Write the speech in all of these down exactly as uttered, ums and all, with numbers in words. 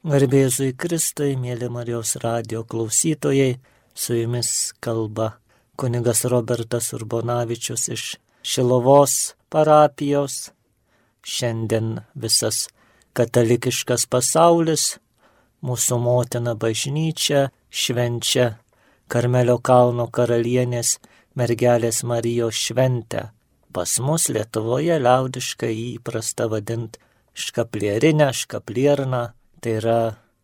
Garbė Jėzui Kristui, mėly Marijos radijo klausytojai, su jumis kalba kunigas Robertas Urbonavičius iš Šiluvos parapijos. Šiandien visas katalikiškas pasaulis, mūsų motina bažnyčia švenčia Karmelio kalno karalienės mergelės Marijos šventę. Pas mus Lietuvoje liaudiškai įprasta vadinti škaplierinę, škaplierną. Tai yra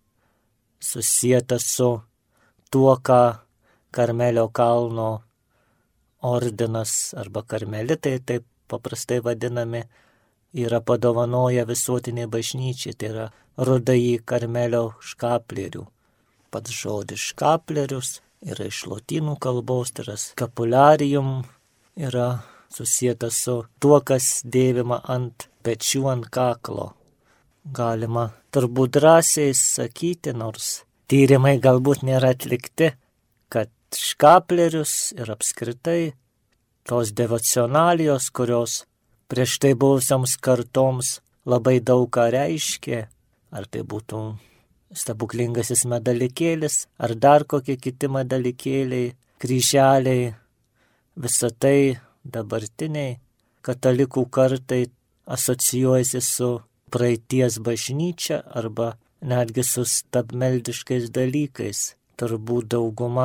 susieta su tuo, ką Karmelio kalno ordinas arba karmelitai, taip paprastai vadinami, yra padovanoję visuotiniai bažnyčiai. Tai yra rudąjį Karmelio škaplierių. Pats žodis škaplierius yra iš lotynų kalbos, tai yra skapularium, yra susieta su tuo, kas dėvima ant pečių, ant kaklo. Galima turbūt drąsiai sakyti, nors tyrimai galbūt nėra atlikti, kad škaplerius ir apskritai tos devocionalijos, kurios prieš tai buvusioms kartoms labai daug ką reiškė, ar tai būtų stebuklingasis medalikėlis, ar dar kokie kiti medalikėliai, kryželiai, visa tai dabartiniai katalikų kartai asocijuojasi su praeities bažnyčia arba netgi su stabmeldiškais dalykais. Turbūt dauguma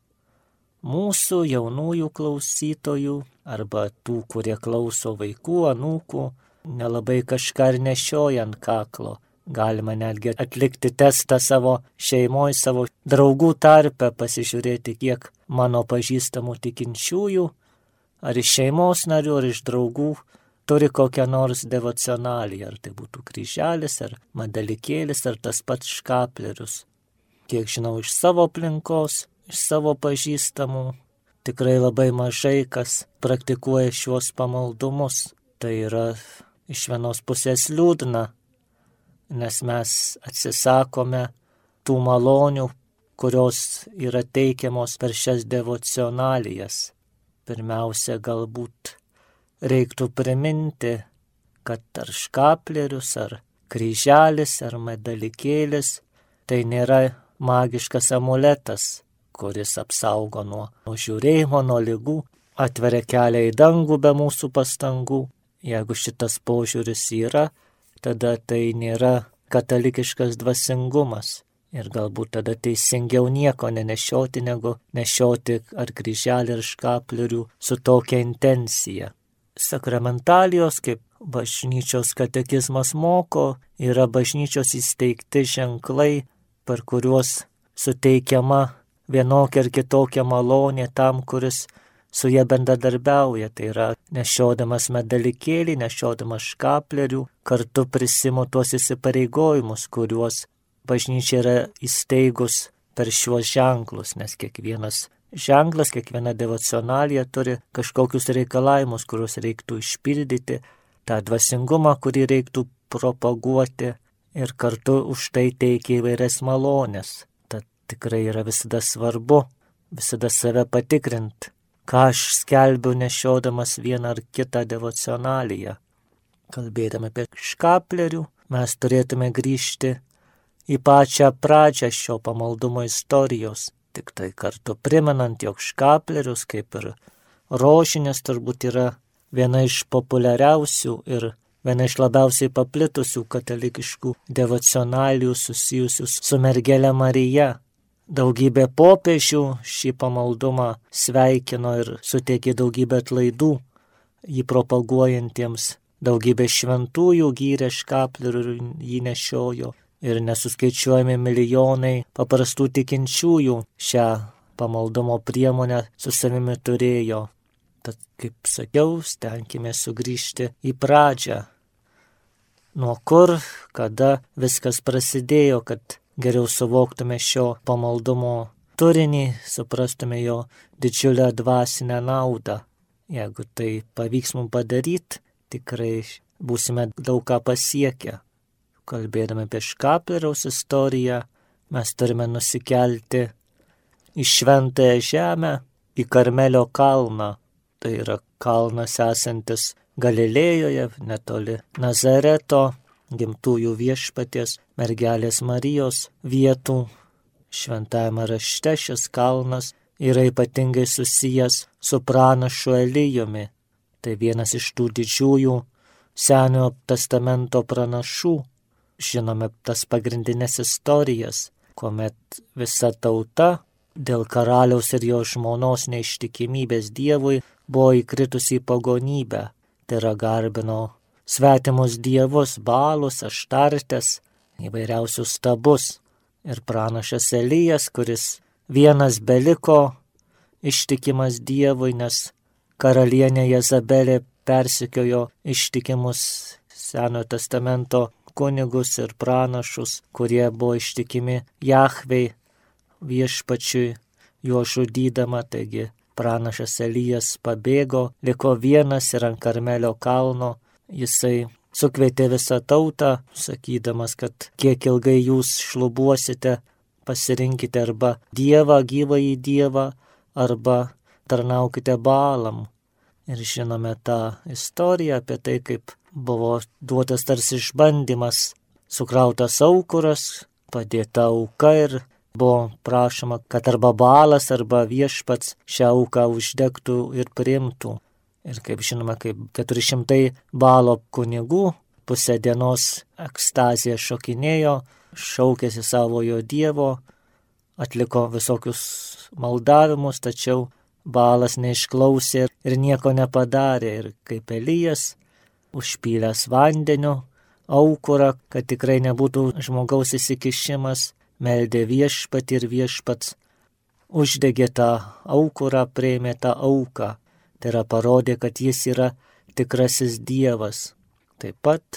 mūsų jaunųjų klausytojų arba tų, kurie klauso vaikų, anūkų, nelabai kažką ir nešioja ant kaklo. Galima netgi atlikti testą savo šeimoje, savo draugų tarpe, pasižiūrėti, kiek mano pažįstamų tikinčiųjų, ar iš šeimos narių, ar iš draugų, turi kokią nors devocionaliją, ar tai būtų kryželis, ar medalikėlis, ar tas pats škaplerius. Kiek žinau iš savo aplinkos, iš savo pažįstamų, tikrai labai mažai kas praktikuoja šiuos pamaldumus. Tai yra iš vienos pusės liūdna, nes mes atsisakome tų malonių, kurios yra teikiamos per šias devocionalijas. Pirmiausia, galbūt reiktų priminti, kad ar škaplerius, ar kryželis, ar medalikėlis, tai nėra magiškas amuletas, kuris apsaugo nuo žiūrėjimo, nuo ligų, atveria kelią į dangų be mūsų pastangų. Jeigu šitas požiūris yra, tada tai nėra katalikiškas dvasingumas. Ir galbūt tada teisingiau nieko nenešioti, negu nešioti ar kryželį, ar škaplerių su tokia intencija. Sakramentalijos, kaip bažnyčios katekizmas moko, yra bažnyčios įsteigti ženklai, per kuriuos suteikiama vienokia ar kitokia malonė tam, kuris su jie bendradarbiauja. Tai yra nešiodamas medalikėlį, nešiodamas škaplerių, kartu prisimu tuos įsipareigojimus, kuriuos bažnyčia yra įsteigus per šiuos ženklus, nes kiekvienas ženklas, kiekviena devocionalija turi kažkokius reikalavimus, kuriuos reiktų išpildyti, tą dvasingumą, kurį reiktų propaguoti ir kartu už tai teikia įvairias malonės. Tad tikrai yra visada svarbu, visada save patikrinti, ką aš skelbiu nešiodamas vieną ar kitą devocionaliją. Kalbėdami apie škaplerių, mes turėtume grįžti į pačią pradžią šio pamaldumo istorijos. Tik tai kartu primenant, jog škaplerius, kaip ir rožinės, turbūt yra viena iš populiariausių ir viena iš labiausiai paplitusių katalikiškų devocionalijų susijusių su mergele Marija. Daugybė popiežių šį pamaldumą sveikino ir suteikė daugybę atlaidų jį propaguojantiems. Daugybė šventųjų gyrė škaplerių ir jį nešiojo. Ir nesuskaičiuojami milijonai paprastų tikinčiųjų šią pamaldumo priemonę su savimi turėjo. Tad, kaip sakiau, stenkime sugrįžti į pradžią. Nuo kur, kada viskas prasidėjo, kad geriau suvoktume šio pamaldumo turinį, suprastume jo didžiulę dvasinę naudą. Jeigu tai pavyks mums padaryti, tikrai būsime daug ką pasiekę. Kalbėdami apie škapleriaus istoriją, mes turime nusikelti į šventąją žemę, į Karmelio kalną. Tai yra kalnas esantis Galilėjoje, netoli Nazareto, gimtųjų viešpaties mergelės Marijos vietų. Šventajame rašte šis kalnas yra ypatingai susijęs su pranašu Elijumi. Tai vienas iš tų didžiųjų Senojo testamento pranašų. Žinome tas pagrindinės istorijas, kuomet visa tauta dėl karaliaus ir jo žmonos neištikimybės Dievui buvo įkritusi į pagonybę. Tai yra garbino svetimus dievus, Baalus, Aštartes, įvairiausius stabus. Ir pranašas Elijas, kuris vienas beliko ištikimas Dievui, nes karalienė Jezabelė persekiojo ištikimus Senojo testamento kunigus ir pranašus, kurie buvo ištikimi Jahvei, viešpačiui, juo žudydama. Taigi pranašas Elijas pabėgo, liko vienas ir ant Karmelio kalno jisai sukvietė visą tautą, sakydamas, kad kiek ilgai jūs šlubuosite, pasirinkite arba Dievą, gyvąjį Dievą, arba tarnaukite Baalam. Ir žinome tą istoriją apie tai, kaip buvo duotas tarsi išbandymas, sukrautas aukuras, padėta auka ir buvo prašoma, kad arba Baalas, arba viešpats šią auką uždegtų ir priimtų. Ir kaip žinoma, kaip keturi šimtai Baalo kunigų pusę dienos ekstazija šokinėjo, šaukėsi savojo Dievo, atliko visokius maldavimus, tačiau Baalas neišklausė ir nieko nepadarė. Ir kaip Elijas, užpylęs vandeniu aukurą, kad tikrai nebūtų žmogaus įsikišimas, meldė viešpatį ir viešpats uždegė tą aukurą, priėmė tą auką. Tai yra parodė, kad jis yra tikrasis Dievas. Taip pat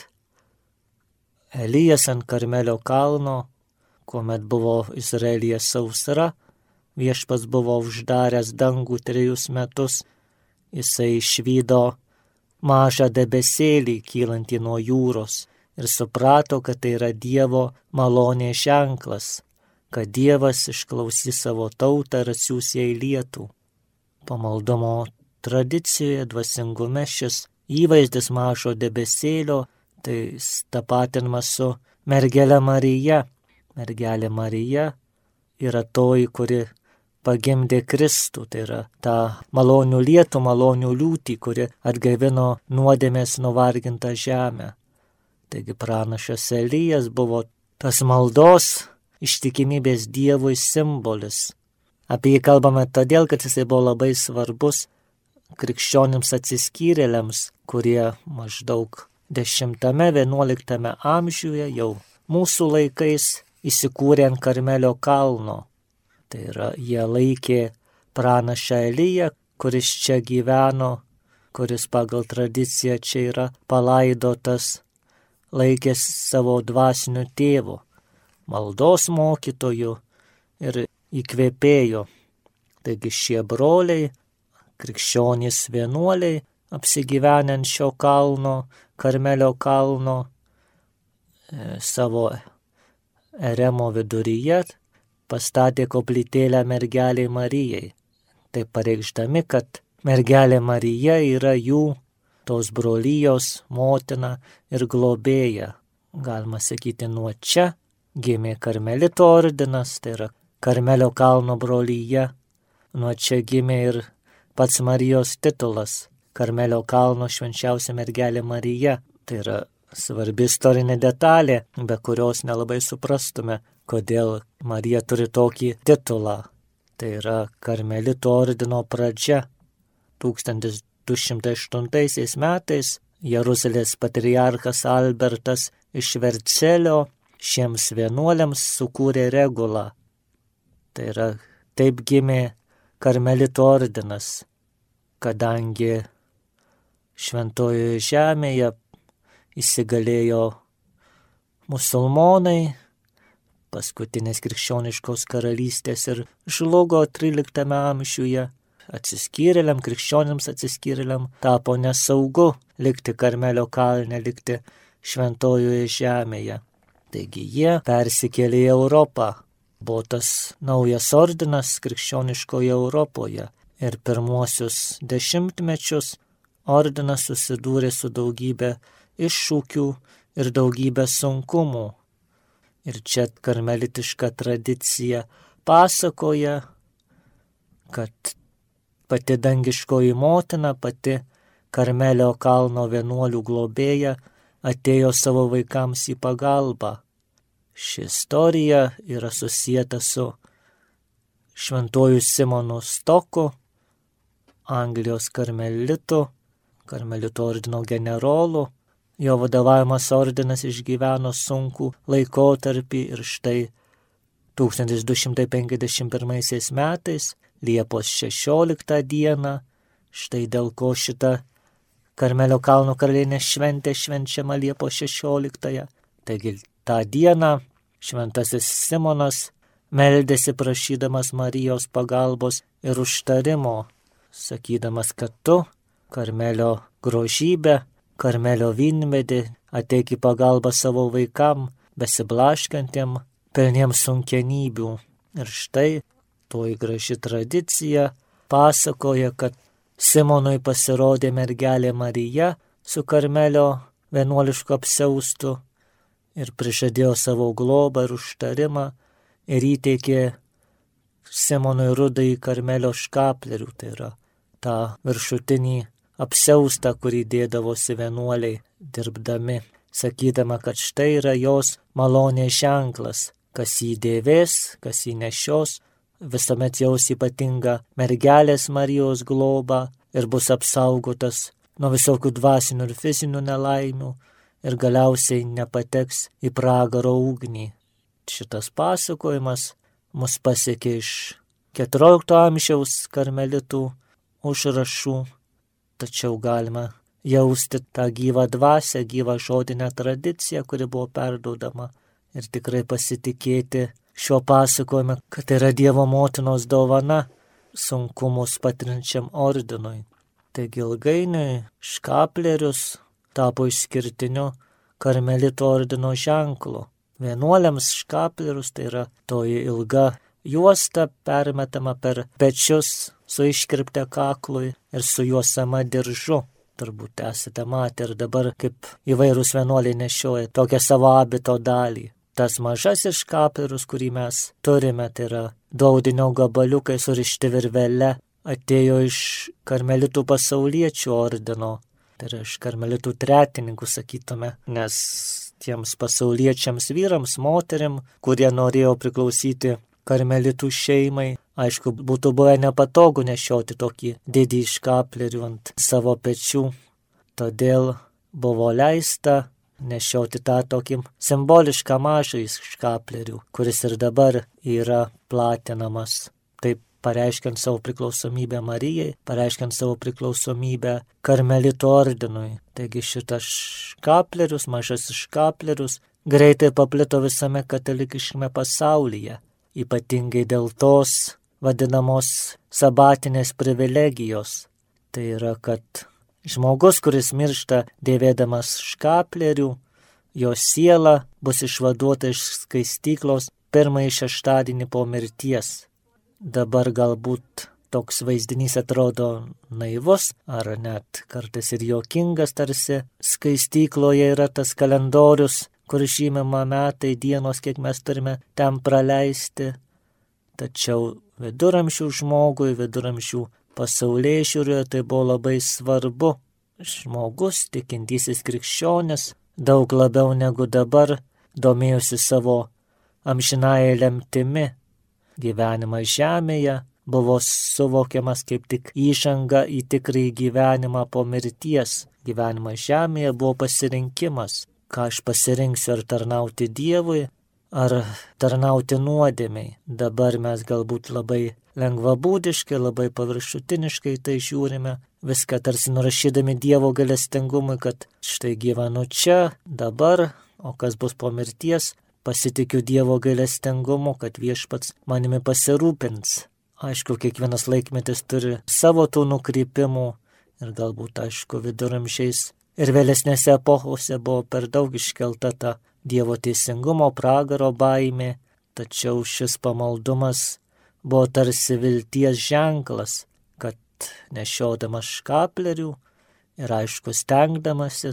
Elijas ant Karmelio kalno, kuomet buvo Izraelyje sausra, viešpats buvo uždaręs dangų trejus metus, jisai išvydo mažą debesėlį kylantį nuo jūros ir suprato, kad tai yra Dievo malonės ženklas, kad Dievas išklausys savo tautą ir atsiųs jai lietų. Pamaldumo tradicijoje, dvasingume šis įvaizdis mažo debesėlio, tai tapatinamas su mergele Marija. Mergelė Marija yra toji, kuri pagimdė Kristų, tai yra ta malonių lietų, malonių liūtį, kuri atgaivino nuodėmės nuvargintą žemę. Taigi pranašas Elijas buvo tas maldos, ištikimybės Dievui simbolis. Apie jį kalbame todėl, kad jisai buvo labai svarbus krikščionims atsiskyrėliams, kurie maždaug dešimtame, vienuoliktame amžiuje jau mūsų laikais įsikūrė ant Karmelio kalno. Tai yra, jie laikė pranašą Eliją, kuris čia gyveno, kuris pagal tradiciją čia yra palaidotas, laikės savo dvasiniu tėvu, maldos mokytoju ir įkvėpėjo. Taigi šie broliai, krikščionys vienuoliai, apsigyvenę ant šio kalno, Karmelio kalno, e, savo eremo viduryje, pastatė koplytėlę mergelei Marijai. Taip pareikšdami, kad mergelė Marija yra jų, tos brolijos, motina ir globėja. Galima sakyti, nuo čia gimė Karmelito ordinas, tai yra Karmelio kalno brolyje. Nuo čia gimė ir pats Marijos titulas, Karmelio kalno švenčiausia mergelė Marija. Tai yra svarbi istorinė detalė, be kurios nelabai suprastume, kodėl Marija turi tokį titulą. Tai yra Karmelito ordino pradžia. tūkstantis du šimtai aštuntaisiais metais Jeruzalės patriarchas Albertas iš Vercelio šiems vienuoliams sukūrė regulą. Tai yra, taip gimė Karmelito ordinas, kadangi šventojoje žemėje įsigalėjo musulmonai, paskutinės krikščioniškos karalystės ir žlugo tryliktame amžiuje. Atsiskyrėliam, krikščionims atsiskyrėliam tapo nesaugu likti Karmelio kalne, likti šventojoje žemėje. Taigi jie persikėlė į Europą. Buvo tas naujas ordinas krikščioniškoje Europoje. Ir pirmuosius dešimtmečius ordinas susidūrė su daugybė iššūkių ir daugybę sunkumų. Ir čia karmelitiška tradicija pasakoja, kad pati dangiškoji motina, pati Karmelio kalno vienuolių globėja atėjo savo vaikams į pagalbą. Ši istorija yra susieta su šventuoju Simonu Stoku, Anglijos karmelitu, karmelitų ordino generolu. Jo vadovavimas ordinas išgyveno sunkų laikotarpį ir štai tūkstantis du šimtai penkiasdešimt pirmaisiais metais, Liepos šešioliktą dieną, štai dėl ko šita Karmelio kalno karalienės šventė švenčiama Liepos šešioliktąją. Taigi tą dieną šventasis Simonas meldėsi prašydamas Marijos pagalbos ir užtarimo, sakydamas, kad tu, Karmelio grožybė, Karmelio vynmedį, ateik į pagalbą savo vaikam, besiblaškantiem, pilniems sunkenybių. Ir štai toji graži tradicija pasakoja, kad Simonui pasirodė mergelė Marija su Karmelio vienuolišku apsiaustu ir prižadėjo savo globą ir užtarimą ir įteikė Simonui rudąjį Karmelio škaplerių, tai yra tą viršutinį apsiaustą, kurį dėdavosi vienuoliai dirbdami, sakydama, kad štai yra jos malonės ženklas, kas jį dėvės, kas jį nešios, visuomet jaus ypatingą mergelės Marijos globą ir bus apsaugotas nuo visokių dvasinių ir fizinių nelaimių ir galiausiai nepateks į pragaro ugnį. Šitas pasakojimas mus pasiekė iš keturiolikto amžiaus karmelitų užrašų, tačiau galima jausti tą gyvą dvasią, gyvą žodinę tradiciją, kuri buvo perduodama ir tikrai pasitikėti šiuo pasakojimu, kad yra Dievo motinos dovana sunkumus patirinčiam ordinui. Taigi ilgainiui škaplerius tapo išskirtiniu karmelito ordino ženklu. Vienuoliams škaplerius tai yra toji ilga juosta permetama per pečius su iškirpte kaklui ir su juosama diržu. Turbūt esate matę ir dabar, kaip įvairūs vienuoliai nešioja tokią savo abito dalį. Tas mažasis škaplerius, kurį mes turime, tai yra du audinio gabaliukai surišti virvele, atėjo iš karmelitų pasauliečių ordino, tai yra iš karmelitų tretininkų, sakytume, nes tiems pasauliečiams vyrams, moterim, kurie norėjo priklausyti karmelitų šeimai, aišku, būtų buvę nepatogu nešioti tokį didį škaplerių ant savo pečių, todėl buvo leista nešioti tą tokį simbolišką mažąjį škaplerių, kuris ir dabar yra platinamas. Taip pareiškiant savo priklausomybę Marijai, pareiškiant savo priklausomybę karmelito ordinui. Taigi šitas škaplerius, mažasis škaplerius, greitai paplito visame katalikiškame pasaulyje, ypatingai dėl tos vadinamos sabatinės privilegijos. Tai yra, kad žmogus, kuris miršta dėvėdamas škaplerių, jo siela bus išvaduota iš skaistyklos pirmąjį šeštadienį po mirties. Dabar galbūt toks vaizdinys atrodo naivus, ar net kartais ir juokingas, tarsi skaistykloje yra tas kalendorius, kur žymima metai, dienos, kiek mes turime ten praleisti. Tačiau viduramžių žmogui, viduramžių pasaulėžiūroje tai buvo labai svarbu. Žmogus, tikintysis krikščionis, daug labiau negu dabar domėjosi savo amžinąja lemtimi. Gyvenimas žemėje buvo suvokiamas kaip tik įžanga į tikrąjį gyvenimą po mirties. Gyvenimas žemėje buvo pasirinkimas. Ką aš pasirinksiu, ar tarnauti Dievui, ar tarnauti nuodėmei. Dabar mes galbūt labai lengvabūdiškai, labai paviršutiniškai tai žiūrime, viską tarsi nurašydami Dievo gailestingumui, kad štai gyvenu čia, dabar, o kas bus po mirties, pasitikiu Dievo gailestingumu, kad viešpats manimi pasirūpins. Aišku, kiekvienas laikmetis turi savo tų nukrypimų ir galbūt, aišku, viduramžiais ir vėlesnėse epochose buvo per daug iškelta ta Dievo teisingumo pragaro baimė, tačiau šis pamaldumas buvo tarsi vilties ženklas, kad nešiodamas škaplerių ir aišku stengdamasis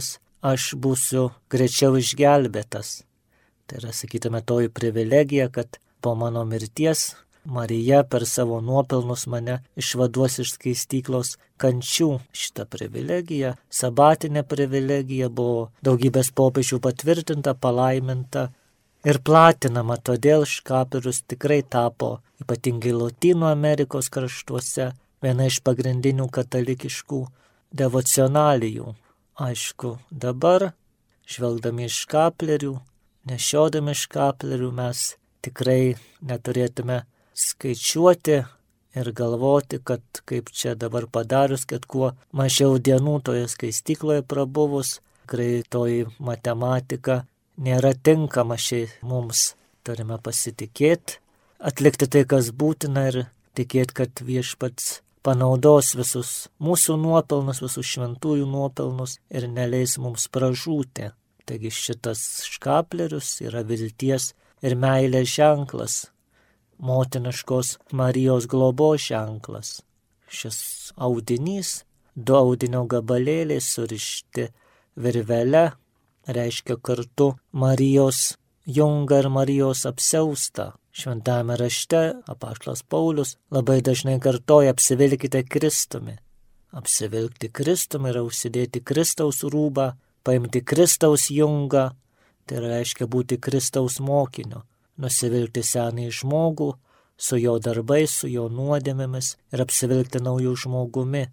aš būsiu greičiau išgelbėtas. Tai yra, sakytume, toji privilegija, kad po mano mirties Marija per savo nuopelnus mane išvaduos iš skaistyklos kančių. Šita privilegija, sabatinė privilegija buvo daugybės popiežių patvirtinta, palaiminta ir platinama, todėl škaplierius tikrai tapo, ypatingai Lotynų Amerikos kraštuose, viena iš pagrindinių katalikiškų devocionalijų. Aišku, dabar, žvelgdami iš škaplierių, nešiodami škaplierių, mes tikrai neturėtume skaičiuoti ir galvoti, kad kaip čia dabar padarius, kad kuo mažiau dienų toje skaistykloje prabuvus, greitoji matematika nėra tinkama šiai mums. Turime pasitikėti, atlikti tai, kas būtina ir tikėti, kad viešpats panaudos visus mūsų nuopelnus, visus šventųjų nuopelnus ir neleis mums pražūti. Taigi šitas škaplierius yra vilties ir meilės ženklas, motiniškos Marijos globos ženklas. Šis audinys, du audinio gabalėliai surišti virvele, reiškia kartu Marijos jungą ir Marijos apsiaustą. Šventame rašte apaštalas Paulius labai dažnai kartoja: apsivilkite Kristumi. Apsivilkti Kristumi yra užsidėti Kristaus rūbą, paimti Kristaus jungą, tai reiškia būti Kristaus mokiniu. Nusivilkti senąjį žmogų su jo darbais, su jo nuodėmėmis ir apsivilkti naujų žmogumi.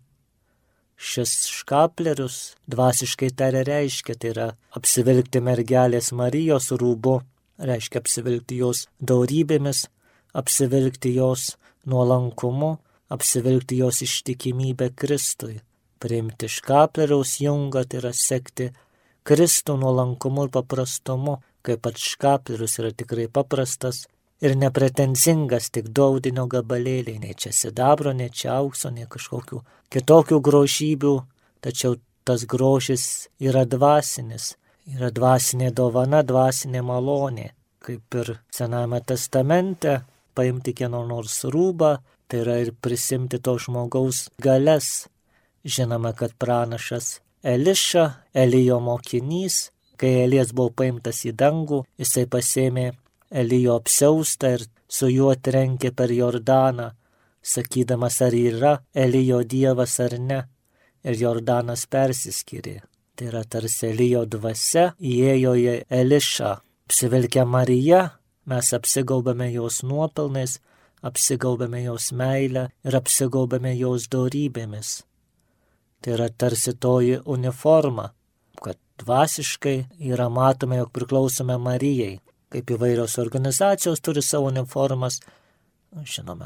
Šis škaplierius dvasiškai taria reiškia, tai yra apsivilkti mergelės Marijos rūbu, reiškia apsivilkti jos dorybėmis, apsivilkti jos nuolankumu, apsivilkti jos ištikimybę Kristui. Priimti škaplieriaus jungą, tai yra sekti Kristų nuolankumu ir paprastumu, kaip pats škaplierius yra tikrai paprastas ir nepretenzingas, tik du audinio gabalėliai, nei čia sidabro, nei čia aukso, nei kažkokių kitokių grožybių, tačiau tas grožis yra dvasinis, yra dvasinė dovana, dvasinė malonė, kaip ir Sename testamente paimti kieno nors rūbą, tai yra ir prisimti to žmogaus galias. Žinoma, kad pranašas Eliša, Elijo mokinys, kai Elijas buvo paimtas į dangų, jisai pasėmė Elijo apsiaustą ir su juo trenkė per Jordaną, sakydamas, ar yra Elijo dievas ar ne, ir Jordanas persiskyrė. Tai yra tarsi Elijo dvasia įėjo į Elišą. Apsivilkę Mariją, mes apsigaubėme jos nuopelnais, apsigaubėme jos meilę ir apsigaubėme jos dorybėmis. Tai yra tarsi toji uniforma, kad dvasiškai yra matome, jog priklausome Marijai. Kaip įvairios organizacijos turi savo uniformas, žinome,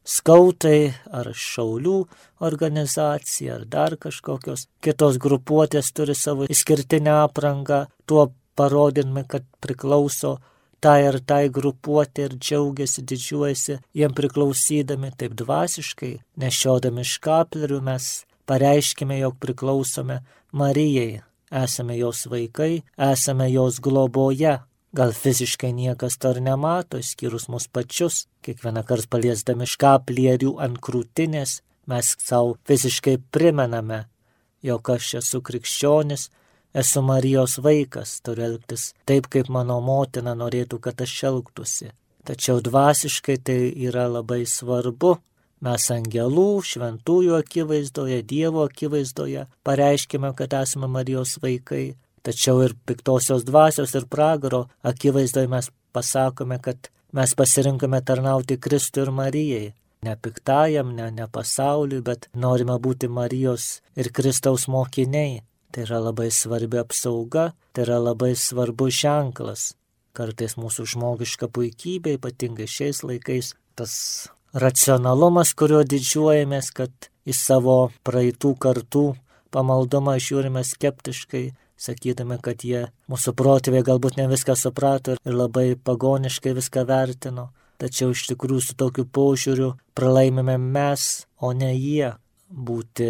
skautai ar šaulių organizacija ar dar kažkokios. Kitos grupuotės turi savo išskirtinę aprangą, tuo parodinami, kad priklauso tai ir tai grupuotė ir džiaugiasi, didžiuojasi jiem priklausydami. Taip dvasiškai, nešiodami škaplierių, mes pareiškime, jog priklausome Marijai. Esame jos vaikai, esame jos globoje. Gal fiziškai niekas to ir nemato, išskyrus mus pačius. Kiekvieną kartą paliesdami škaplierių ant krūtinės, mes savo fiziškai primename, jog aš esu krikščionis, esu Marijos vaikas, turiu elgtis taip, kaip mano motina norėtų, kad aš elgtųsi. Tačiau dvasiškai tai yra labai svarbu. Mes angelų, šventųjų akivaizdoje, Dievo akivaizdoje pareiškime, kad esame Marijos vaikai, tačiau ir piktosios dvasios ir pragaro akivaizdoje mes pasakome, kad mes pasirinkome tarnauti Kristui ir Marijai. Ne piktajam, ne, ne pasauliui, bet norime būti Marijos ir Kristaus mokiniai. Tai yra labai svarbi apsauga, tai yra labai svarbus ženklas. Kartais mūsų žmogiška puikybė, ypatingai šiais laikais, tas racionalumas, kurio didžiuojamės, kad į savo praeitų kartų pamaldumą žiūrime skeptiškai, sakydami, kad jie, mūsų protėviai galbūt ne viską suprato ir labai pagoniškai viską vertino. Tačiau iš tikrųjų su tokiu požiūriu pralaimime mes, o ne jie. Būti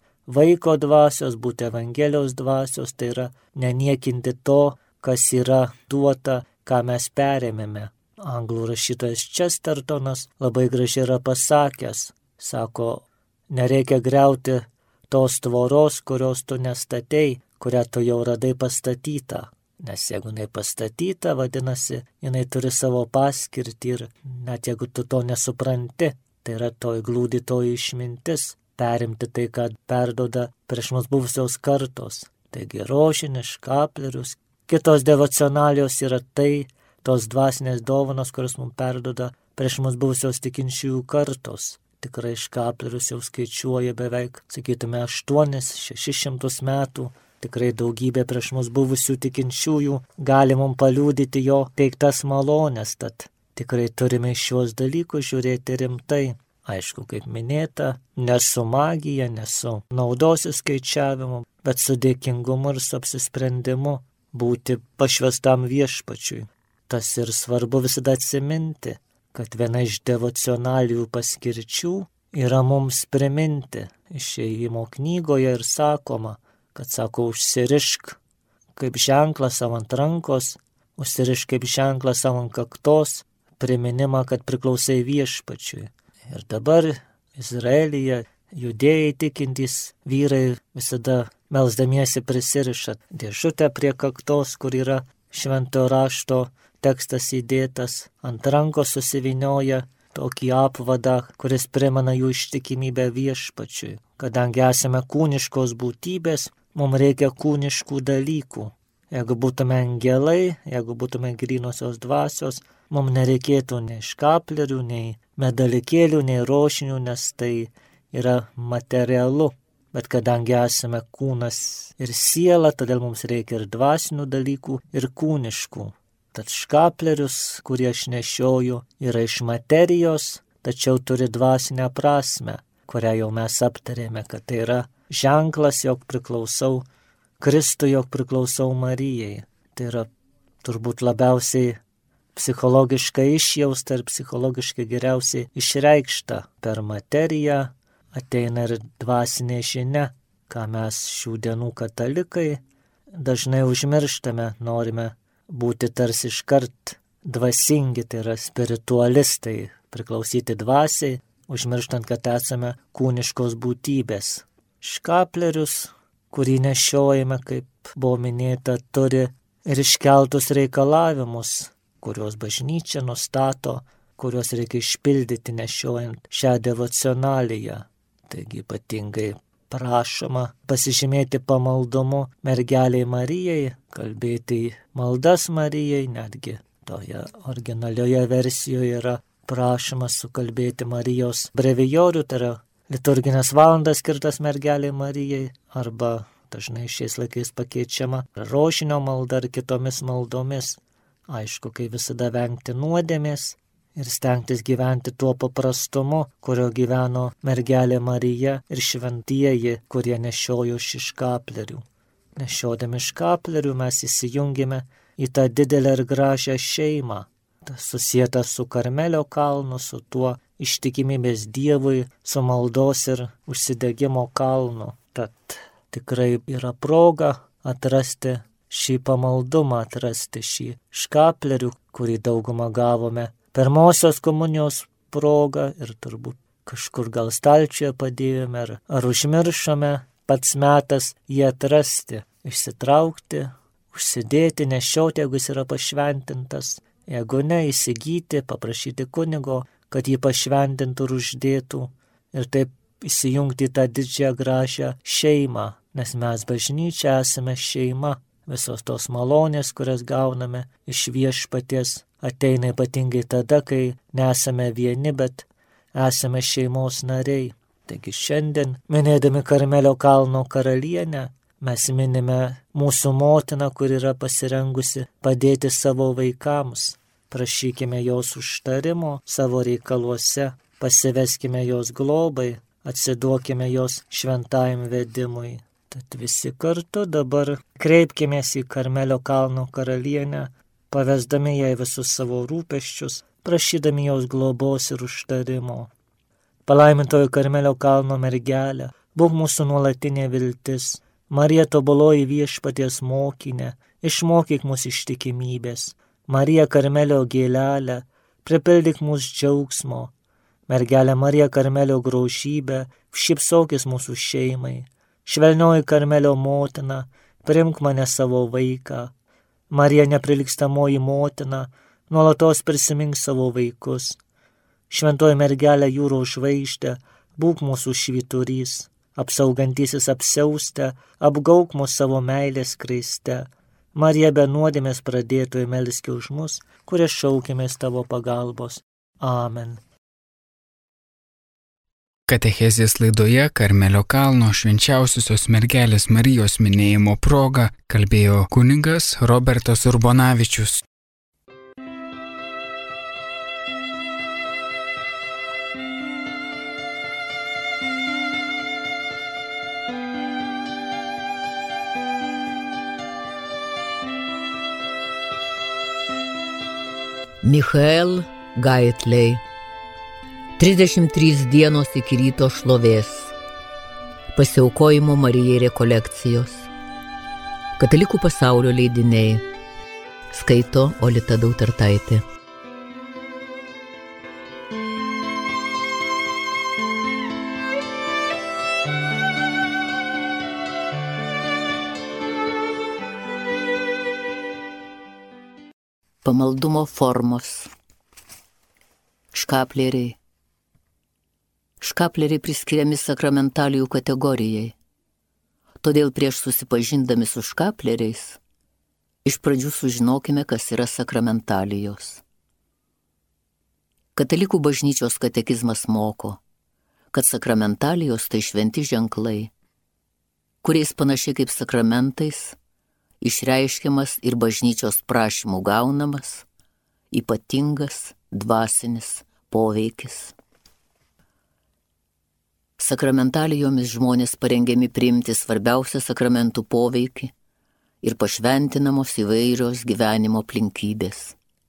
vaiko dvasios, būti Evangelijos dvasios, tai yra neniekinti to, kas yra duota, ką mes perėmėme. Anglų rašytojas Chestertonas labai gražiai yra pasakęs, sako, nereikia griauti tos tvoros, kurios tu nestatei, kurią tu jau radai pastatytą. Nes jeigu jinai pastatyta, vadinasi, jinai turi savo paskirtį ir net jeigu tu to nesupranti, tai yra toj glūdi toji išmintis, perimti tai, ką perduoda prieš mus buvusios kartos. Taigi rožinis, škaplerius, kitos devocionalijos yra tai, tos dvasinės dovanos, kurios mums perduoda prieš mus buvusios tikinčiųjų kartos. Tikrai škaplerius jau skaičiuoja beveik, sakytume, aštuonis, šešis šimtus metų. Tikrai daugybė prieš mus buvusių tikinčiųjų gali mums paliūdyti jo teiktas malonės, tad tikrai turime iš šios dalykus žiūrėti rimtai. Aišku, kaip minėta, ne su magija, ne su naudos įskaičiavimu, bet su dėkingumu ir su apsisprendimu būti pašvestam viešpačiui. Tas ir svarbu visada atsiminti, kad viena iš devocionalijų paskirčių yra mums priminti. Išėjimo knygoje ir sakoma, kad sako, užsirišk kaip ženklą savo ant rankos, užsirišk kaip ženklą savo ant kaktos, priminimą, kad priklausai viešpačiui. Ir dabar Izraelyje judėjai tikintys vyrai visada melsdamiesi prisiriša dėžutę prie kaktos, kur yra šventojo rašto tekstas įdėtas, ant rankos susivinioja tokį apvadą, kuris primena jų ištikimybę viešpačiui. Kadangi esame kūniškos būtybės, mums reikia kūniškų dalykų. Jeigu būtume angelai, jeigu būtume grynosios dvasios, mums nereikėtų nei škaplerių, nei medalikėlių, nei rožinių, nes tai yra materialu. Bet kadangi esame kūnas ir siela, todėl mums reikia ir dvasinių dalykų, ir kūniškų. Tad škaplerius, kurie aš nešioju, yra iš materijos, tačiau turi dvasinę prasme, kurią jau mes aptarėme, kad tai yra ženklas, jog priklausau Kristui, jog priklausau Marijai. Tai yra turbūt labiausiai psichologiškai išjausta ir psichologiškai geriausiai išreikšta. Per materiją ateina ir dvasinė žinia, ką mes šių dienų katalikai dažnai užmirštame, norime būti tarsi iškart dvasingi, tai yra spiritualistai, priklausyti dvasiai, užmirštant, kad esame kūniškos būtybės. Škaplerius, kurį nešiojame, kaip buvo minėta, turi ir iškeltus reikalavimus, kuriuos bažnyčia nustato, kuriuos reikia išpildyti nešiojant šią devocionaliją. Taigi ypatingai prašoma pasižymėti pamaldumu mergeliai Marijai, kalbėti maldas Marijai, netgi toje originalioje versijoje yra prašoma sukalbėti Marijos brevijorių, tai yra liturginės valandas skirtas mergeliai Marijai, arba dažnai šiais laikais pakeičiama rožinio malda ar kitomis maldomis. Aišku, kai visada vengti nuodėmės ir stengtis gyventi tuo paprastumu, kurio gyveno mergelė Marija ir šventieji, kurie nešiojo šį škaplerių. Nešiodami škaplerių mes įsijungime į tą didelę ir gražią šeimą, susieta su Karmelio kalnu, su tuo ištikimybės Dievui, su maldos ir užsidegimo kalnu. Tad tikrai yra proga atrasti šį pamaldumą, atrasti šį škaplerių, kurį daugumą gavome pirmosios komunijos proga ir turbūt kažkur gal stalčiuje padėjome ar, ar užmiršome, pats metas jį atrasti, išsitraukti, užsidėti, nešioti, jeigu jis yra pašventintas, jeigu ne, įsigyti, paprašyti kunigo, kad jį pašventintų ir uždėtų ir taip įsijungti į tą didžią gražią šeimą, nes mes bažnyčia esame šeima. Visos tos malonės, kurias gauname iš viešpaties, ateina ypatingai tada, kai nesame vieni, bet esame šeimos nariai. Taigi šiandien, minėdami Karmelio kalno karalienę, mes minime mūsų motiną, kur yra pasirengusi padėti savo vaikams. Prašykime jos užtarimo savo reikaluose, pasiveskime jos globai, atsiduokime jos šventajam vedimui. Tad visi kartu dabar kreipkimės į Karmelio kalno karalienę, pavesdami jai visus savo rūpesčius, prašydami jos globos ir užtarimo. Palaimintoji Karmelio kalno mergelė, būk mūsų nuolatinė viltis. Marija tobuloji viešpaties mokinė, išmokyk mus ištikimybės. Marija Karmelio gėlelė, pripildyk mus džiaugsmo. Mergelė Marija Karmelio grožybė, šypsokis mūsų šeimai. Švelnioji Karmelio motina, priimk mane savo vaiką. Marija neprilygstamoji motina, nuolatos prisimink savo vaikus. Šventoji mergelė jūros žvaigždė, būk mūsų švyturys, apsaugantysis apsiaustę, apgauk mus savo meilės skraiste. Marija be nuodėmės pradėtojų melski už mus, kurie šaukėmės tavo pagalbos. Amen. Katechezės laidoje Karmelio kalno švenčiausiosios mergelės Marijos minėjimo proga kalbėjo kunigas Robertas Urbonavičius. Michael Gaitley. trisdešimt trys dienos iki ryto šlovės. Pasiaukojimo Marijai rekolekcijos. Katalikų pasaulio leidiniai. Skaito Olita Dautartaitė. Pamaldumo formos. Škapleriai. Škapleriai priskiriami sakramentalijų kategorijai. Todėl prieš susipažindami su škapleriais, iš pradžių sužinokime, kas yra sakramentalijos. Katalikų bažnyčios katekizmas moko, kad sakramentalijos tai šventi ženklai, kuriais panašiai kaip sakramentais išreiškiamas ir bažnyčios prašymų gaunamas, ypatingas dvasinis poveikis. Sakramentalijomis žmonės parengiami priimti svarbiausią sakramentų poveikį ir pašventinamos įvairios gyvenimo aplinkybės.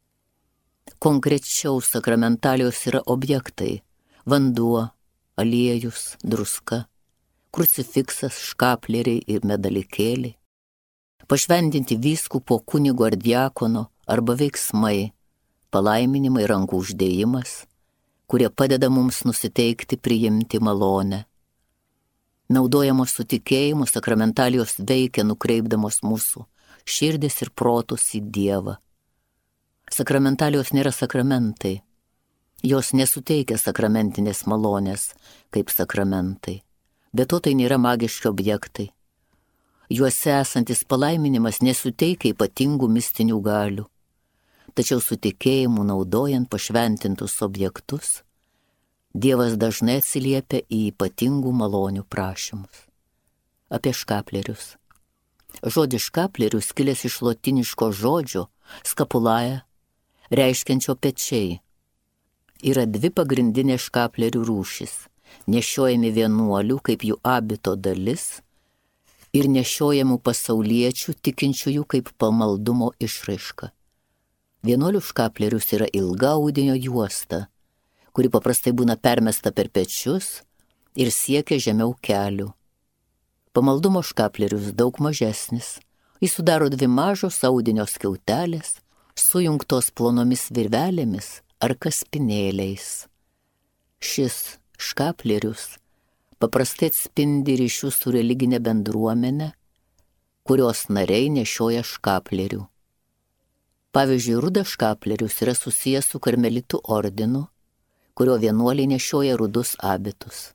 Konkrečiau sakramentalijos yra objektai – vanduo, aliejus, druska, krucifiksas, škapleriai ir medalikėliai. Pašventinti vyskupo, kunigo ar diakono arba veiksmai, palaiminimai, rankų uždėjimas, kurie padeda mums nusiteikti priimti malonę. Naudojamos su tikėjimu, sakramentalijos veikia nukreipdamos mūsų širdis ir protus į Dievą. Sakramentalijos nėra sakramentai. Jos nesuteikia sakramentinės malonės kaip sakramentai. Be to tai nėra magiški objektai. Juose esantis palaiminimas nesuteikia ypatingų mistinių galių. Tačiau su tikėjimu naudojant pašventintus objektus, Dievas dažnai atsiliepia į ypatingų malonių prašymus. Apie škaplerius. Žodis škaplerius kilęs iš lotiniško žodžio skapulaja, reiškiančio pečiai. Yra dvi pagrindinės škaplerių rūšis, nešiojami vienuolių kaip jų abito dalis ir nešiojamų pasauliečių tikinčiųjų kaip pamaldumo išraiška. Vienuolių škaplerius yra ilga audinio juosta, kuri paprastai būna permesta per pečius ir siekia žemiau kelių. Pamaldumo škaplerius daug mažesnis. Jis sudaro dvi mažos audinio skiautelės, sujungtos plonomis virvelėmis ar kaspinėliais. Šis škaplerius paprastai atspindi ryšių su religinė bendruomenė, kurios nariai nešioja škaplerių. Pavyzdžiui, rudas škaplerius yra susijęs su karmelitų ordinu, kurio vienuoliai nešioja rudus abitus.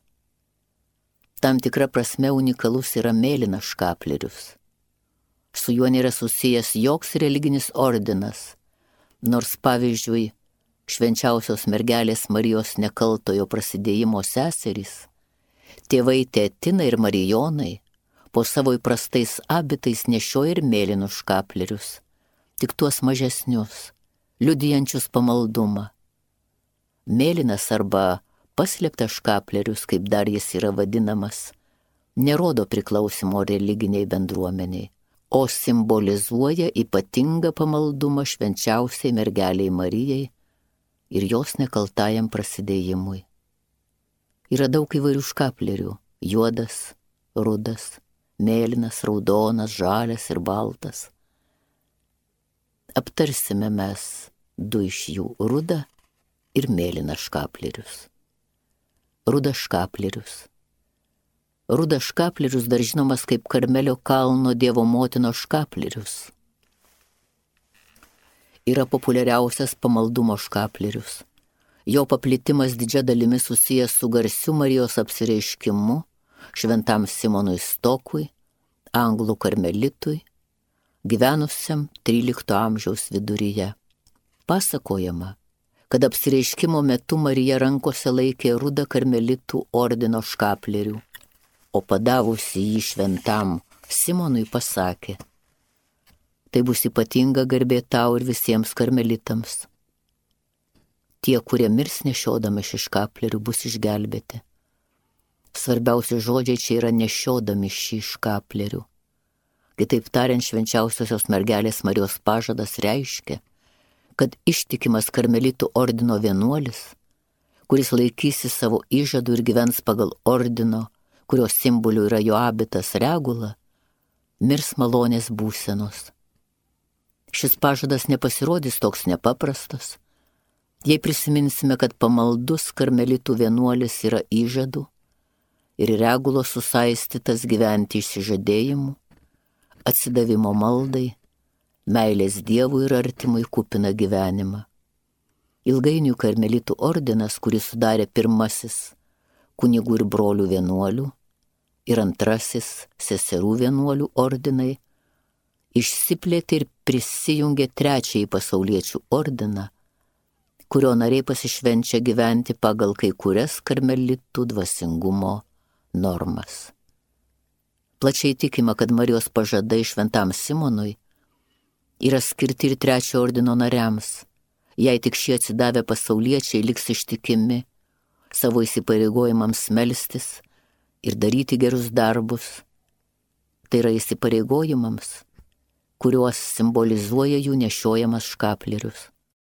Tam tikra prasme unikalus yra mėlynas škaplerius. Su juo nėra susijęs joks religinis ordinas, nors pavyzdžiui, švenčiausios mergelės Marijos nekaltojo prasidėjimo seserys, tėvai Tetina ir Marijonai po savo įprastais abitais nešioja ir mėlynus škaplerius, tik tuos mažesnius, liudijančius pamaldumą. Mėlynas arba paslėptas škaplerius, kaip dar jis yra vadinamas, nerodo priklausimo religiniai bendruomeniai, o simbolizuoja ypatingą pamaldumą švenčiausiai mergeliai Marijai ir jos nekaltajam prasidėjimui. Yra daug įvairių škaplerių – juodas, rudas, mėlynas, raudonas, žalias ir baltas. Aptarsime mes du iš jų – rudą ir mėlyną škaplerius. Rudas škaplerius. Rudas škaplierius dar žinomas kaip Karmelio kalno Dievo motinos škaplierius. Yra populiariausias pamaldumo škaplierius. Jo paplitimas didžia dalimi susijęs su garsiu Marijos apsireiškimu šventam Simonui Stokui, anglų karmelitui, gyvenusiam trylikto amžiaus viduryje. Pasakojama, kad apsireiškimo metu Marija rankose laikė rudą karmelitų ordino škaplierių, o padavusi jį šventam Simonui pasakė: tai bus ypatinga garbė tau ir visiems karmelitams. Tie, kurie mirs nešiodami šį škaplierių, bus išgelbėti. Svarbiausi žodžiai čia yra nešiodami šį škaplierių. Kitaip tariant, švenčiausiosios mergelės Marijos pažadas reiškia, kad ištikimas karmelitų ordino vienuolis, kuris laikysi savo įžadų ir gyvens pagal ordino, kurio simboliu yra jo abitas regula, mirs malonės būsenos. Šis pažadas nepasirodys toks nepaprastas, jei prisiminsime, kad pamaldus karmelitų vienuolis yra įžadų ir regulos susaistytas gyventi išsižadėjimu, atsidavimo maldai, meilės Dievui ir artimui kupina gyvenimą. Ilgainiui karmelitų ordinas, kurį sudarė pirmasis kunigų ir brolių vienuolių ir antrasis seserų vienuolių ordinai, išsiplėtė ir prisijungė trečiąjį pasauliečių ordiną, kurio nariai pasišvenčia gyventi pagal kai kurias karmelitų dvasingumo normas. Plačiai tikima, kad Marijos pažadai šventam Simonui yra skirti ir trečio ordino nariams, jei tik šie atsidavę pasauliečiai liks ištikimi savo įsipareigojimams melstis ir daryti gerus darbus. Tai yra įsipareigojimams, kuriuos simbolizuoja jų nešiojamas škaplierius.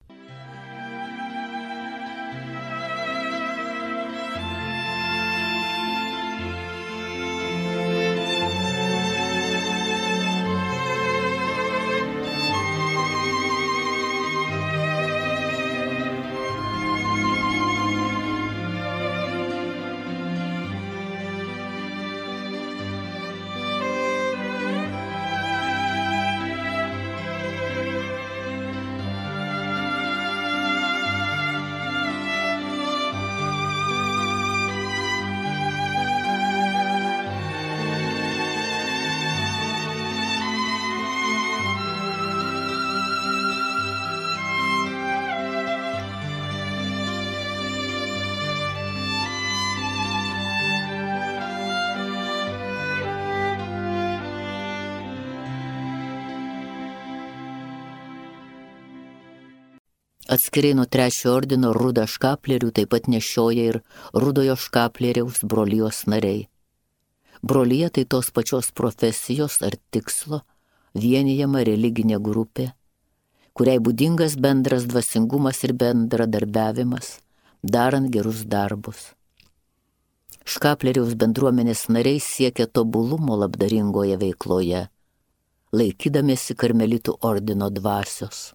Atskirai nuo trečio ordino rudą škaplierių taip pat nešioja ir rudojo škaplieriaus brolijos nariai. Brolija tai tos pačios profesijos ar tikslo vienijama religinė grupė, kuriai būdingas bendras dvasingumas ir bendradarbiavimas, darant gerus darbus. Škaplieriaus bendruomenės nariai siekia tobulumo labdaringoje veikloje, laikydamiesi karmelitų ordino dvasios.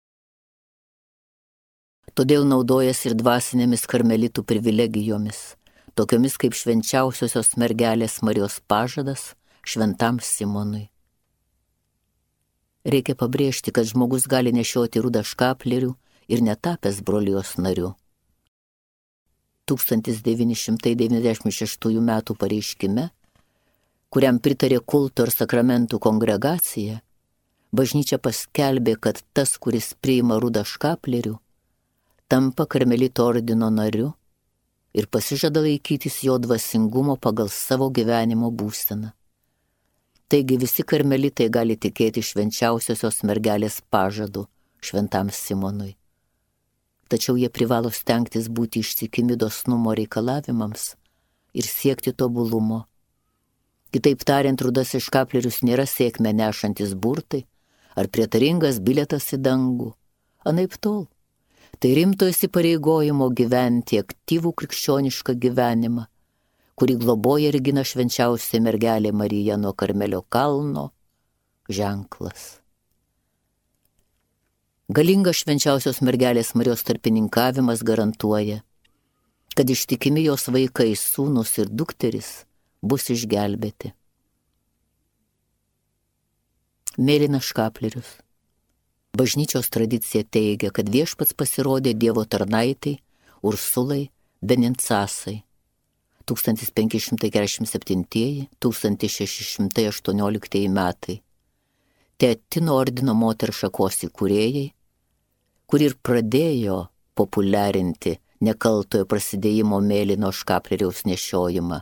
Todėl naudojas ir dvasinėmis karmelitų privilegijomis, tokiomis kaip švenčiausiosios mergelės Marijos pažadas šventam Simonui. Reikia pabrėžti, kad žmogus gali nešioti rudą škaplierių ir netapęs brolijos nariu. tūkstantis devyni šimtai devyniasdešimt šeštųjų metų pareiškime, kuriam pritarė kulto ir sakramentų kongregacija, bažnyčia paskelbė, kad tas, kuris priima rudą škaplierių, tampa karmelito ordino nariu ir pasižada laikytis jo dvasingumo pagal savo gyvenimo būseną. Taigi visi karmelitai gali tikėti švenčiausiosios mergelės pažadu šventam Simonui. Tačiau jie privalo stengtis būti ištikimi dosnumo reikalavimams ir siekti tobulumo. Kitaip tariant, rudasis škaplierius nėra sėkmę nešantis burtai ar prietaringas bilietas į dangų. Anaiptol. Tai rimto įsipareigojimo gyventi aktyvų krikščionišką gyvenimą, kurį globoja ir gina švenčiausia mergelė Marija nuo Karmelio kalno ženklas. Galingas švenčiausios mergelės Marijos tarpininkavimas garantuoja, kad ištikimi jos vaikai, sūnus ir dukteris bus išgelbėti. Mėlynas škaplierius. Bažnyčios tradicija teigia, kad viešpats pasirodė Dievo tarnaitai Ursulai Benincasai tūkstantis penki šimtai keturiasdešimt septinti - tūkstantis šeši šimtai aštuoniolikti metai. Teatino ordino moters šakos įkūrėjai, kur ir pradėjo populiarinti nekaltojo prasidėjimo mėlyno škaplieriaus nešiojimą.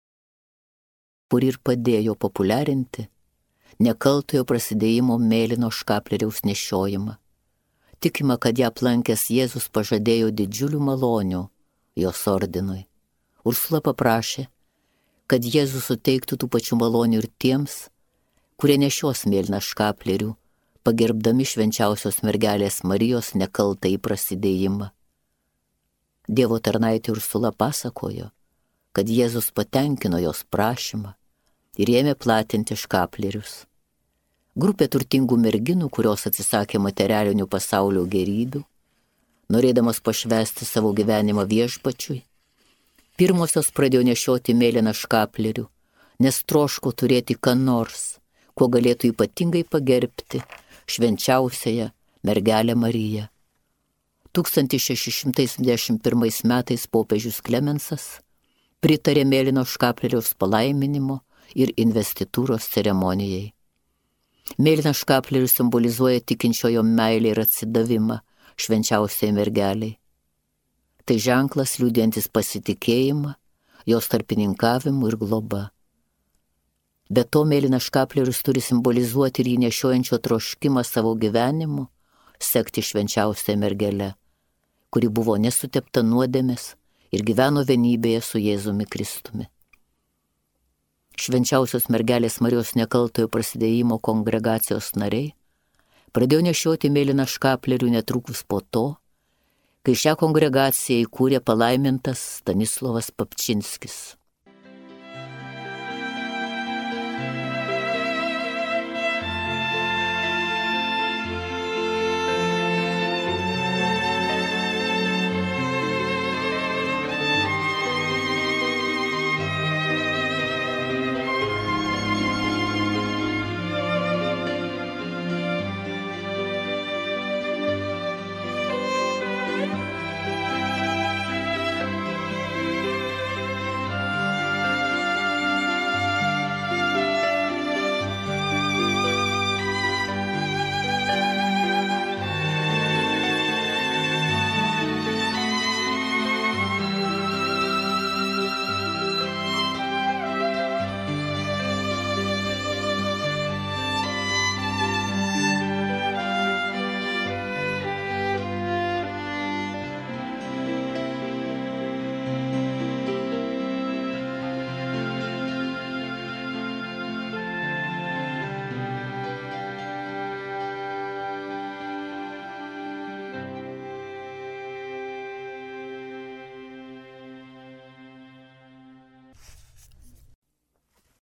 Kur ir padėjo populiarinti nekaltojo prasidėjimo mėlyno škaplieriaus nešiojimą. Tikima, kad ją aplankęs Jėzus pažadėjo didžiulių malonių jos ordinui. Ursula paprašė, kad Jėzus suteiktų tų pačių malonių ir tiems, kurie nešios mėlyną škaplierių, pagerbdami švenčiausios mergelės Marijos nekaltąjį prasidėjimą. Dievo tarnaitė Ursula pasakojo, kad Jėzus patenkino jos prašymą ir ėmė platinti škaplierius. Grupė turtingų merginų, kurios atsisakė materialinių pasaulio gėrybių, norėdamos pašvęsti savo gyvenimą viešpačiui, pirmosios pradėjo nešioti mėlyną škaplierių, nes troško turėti ką nors, kuo galėtų ypatingai pagerbti švenčiausiąją mergelę Mariją. tūkstantis šeši šimtai septyniasdešimt pirmais metais popiežius Klemensas pritarė mėlyno škaplieriaus palaiminimo ir investitūros ceremonijai. Mėlynas škaplierius simbolizuoja tikinčiojo meilę ir atsidavimą švenčiausiai mergeliai. Tai ženklas liudijantis pasitikėjimą, jos tarpininkavimu ir globa. Be to, mėlynas škaplierius turi simbolizuoti ir jį nešiojančio troškimą savo gyvenimu sekti švenčiausiai mergelę, kuri buvo nesutepta nuodėmės ir gyveno vienybėje su Jėzumi Kristumi. Švenčiausios mergelės Marijos nekaltojo prasidėjimo kongregacijos nariai pradėjo nešioti mėlyną škaplierių netrukus po to, kai šią kongregaciją įkūrė palaimintas Stanislovas Papčinskis.